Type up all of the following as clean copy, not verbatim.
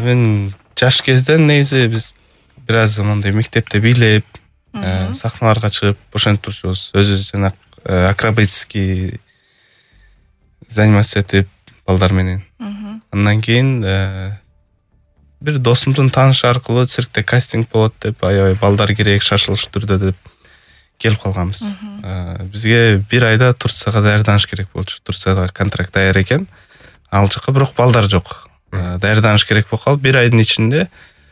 Мен жаш кезден негизи биз бир аз мындай мектепте бийлеп, сахналарга чыгып ошентип турчубуз. Өзүбүз жана акробатический заниматься этип балдар менен. Андан кийин бир досумдун таанышы аркылуу циркте кастинг болот деп, аябай балдар керек шашылыш түрдө деп келип калганбыз. Бизге бир айда Турцияга даярданыш керек болчу. Турцияда контракт даяр экен. Ал жака бирок балдар жок. Даярданыш керек болуп калып, бир айдын ичинде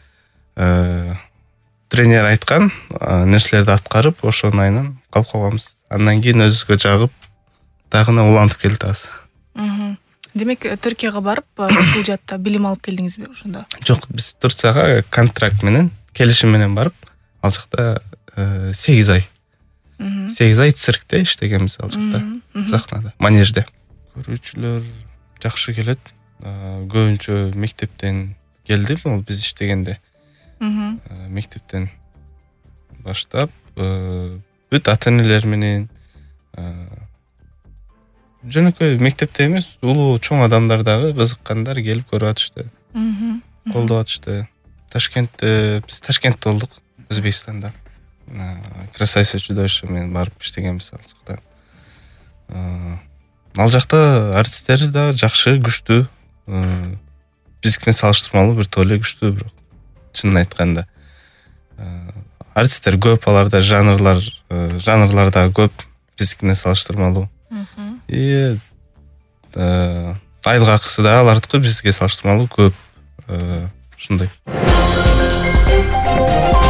тренер айткан нерселерди аткарып, ошонун айынан калып калганбыз. Андан кийин өзүбүзгө жагып, дагы улантып келдик азыр. Демек, Түркияга барып, ушул жакта билим алып келдиңизби ошондо? Жок, биз Турцияга контракт менен, келишим менен барып, ал жакта 8 ай. 8 ай циркте иштегенбиз ал жакта, сахнада, манежде. Көрүүчүлөр жакшы келет. Көбүнчө мектептен келди, бул биз иштегенде. Мектептен баштап, бүт ата-энелер менен, жөнөкөй мектепте эмес, улуу чоң адамдар дагы кызыккандар келип көрүп атышты. Колдоп атышты. Ташкентте, биз Ташкентте болдук, Өзбекстанда. Красавица чудовище менен барып иштегенбиз ал жакта. Ал жакта артисттери да жакшы, күчтүү. Биздикине салыштырмалуу бир толе күчтүү, бирок чынын айтканда. Артисттер көп, аларда жанрлар да көп, биздикине салыштырмалуу. И айлык акысы да алардыкы бизге салыштырмалуу көп. Ушундай.